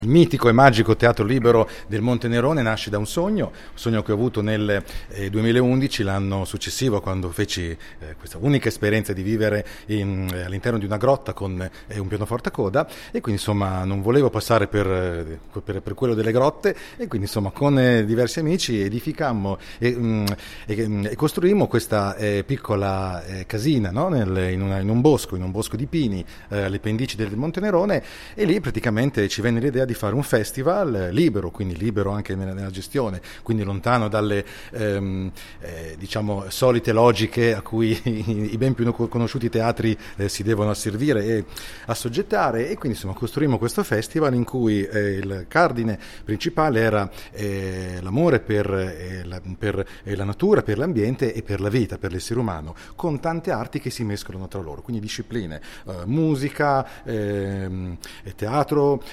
Il mitico e magico Teatro Libero del Monte Nerone nasce da un sogno che ho avuto nel 2011, l'anno successivo, quando feci questa unica esperienza di vivere all'interno di una grotta con un pianoforte a coda, e quindi insomma non volevo passare per quello delle grotte, e quindi insomma con diversi amici edificammo e costruimmo questa piccola casina, no? in un bosco di pini alle pendici del Monte Nerone, e lì praticamente ci venne l'idea di fare un festival libero, quindi libero anche nella gestione, quindi lontano dalle diciamo solite logiche a cui i ben più conosciuti teatri si devono asservire e assoggettare. E quindi insomma costruimmo questo festival in cui il cardine principale era l'amore per la natura, per l'ambiente e per la vita, per l'essere umano, con tante arti che si mescolano tra loro, quindi discipline, musica, teatro,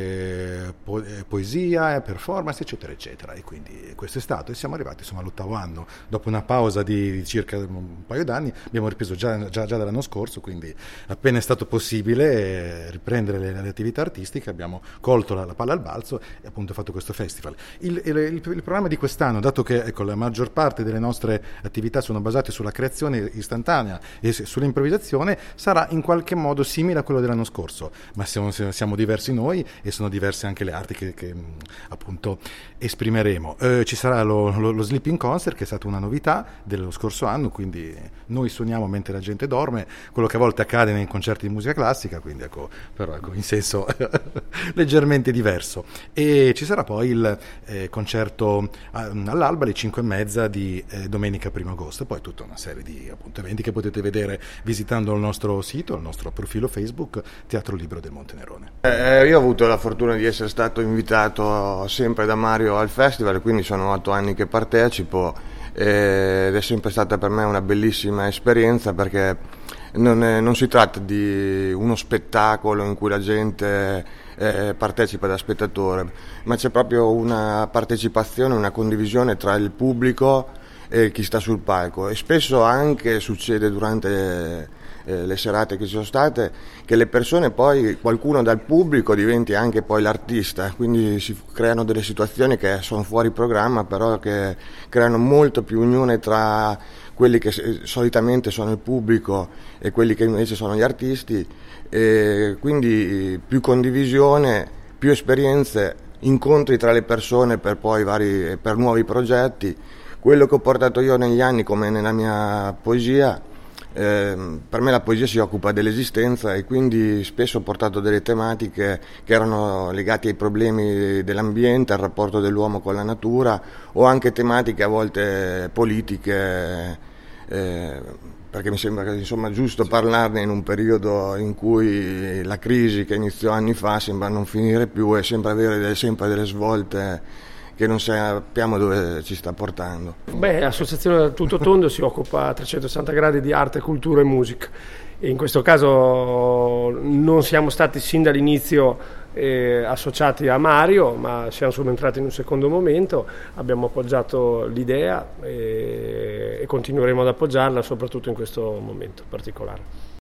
poesia, performance, eccetera eccetera. E quindi questo è stato, e siamo arrivati insomma all'8º anno, dopo una pausa di circa un paio d'anni. Abbiamo ripreso già dall'anno scorso, quindi appena è stato possibile riprendere le attività artistiche abbiamo colto la palla al balzo e appunto fatto questo festival. Il programma di quest'anno, dato che ecco, la maggior parte delle nostre attività sono basate sulla creazione istantanea e sull'improvvisazione, sarà in qualche modo simile a quello dell'anno scorso, ma siamo diversi noi e sono diverse anche le arti che appunto esprimeremo. Ci sarà lo Sleeping Concert, che è stata una novità dello scorso anno, quindi noi suoniamo mentre la gente dorme, quello che a volte accade nei concerti di musica classica, quindi però in senso leggermente diverso. E ci sarà poi il concerto all'alba alle 5:30 di domenica 1 agosto, poi tutta una serie di appunto eventi che potete vedere visitando il nostro sito, il nostro profilo Facebook Teatro Libero del Monte Nerone. Io ho avuto la fortuna di essere stato invitato sempre da Mario al festival, quindi sono 8 anni che partecipo ed è sempre stata per me una bellissima esperienza, perché non si tratta di uno spettacolo in cui la gente partecipa da spettatore, ma c'è proprio una partecipazione, una condivisione tra il pubblico e chi sta sul palco. E spesso anche succede durante le serate che ci sono state che le persone, poi qualcuno dal pubblico diventi anche poi l'artista, quindi si creano delle situazioni che sono fuori programma, però che creano molto più unione tra quelli che solitamente sono il pubblico e quelli che invece sono gli artisti, e quindi più condivisione, più esperienze, incontri tra le persone per poi per nuovi progetti. Quello che ho portato io negli anni, come nella mia poesia, per me la poesia si occupa dell'esistenza, e quindi spesso ho portato delle tematiche che erano legate ai problemi dell'ambiente, al rapporto dell'uomo con la natura, o anche tematiche a volte politiche, perché mi sembra che insomma giusto parlarne in un periodo in cui la crisi che iniziò anni fa sembra non finire più e sembra avere sempre delle svolte che non sappiamo dove ci sta portando. L'associazione a tutto tondo si occupa a 360 gradi di arte, cultura e musica, e in questo caso non siamo stati sin dall'inizio associati a Mario, ma siamo subentrati in un secondo momento. Abbiamo appoggiato l'idea e continueremo ad appoggiarla soprattutto in questo momento particolare.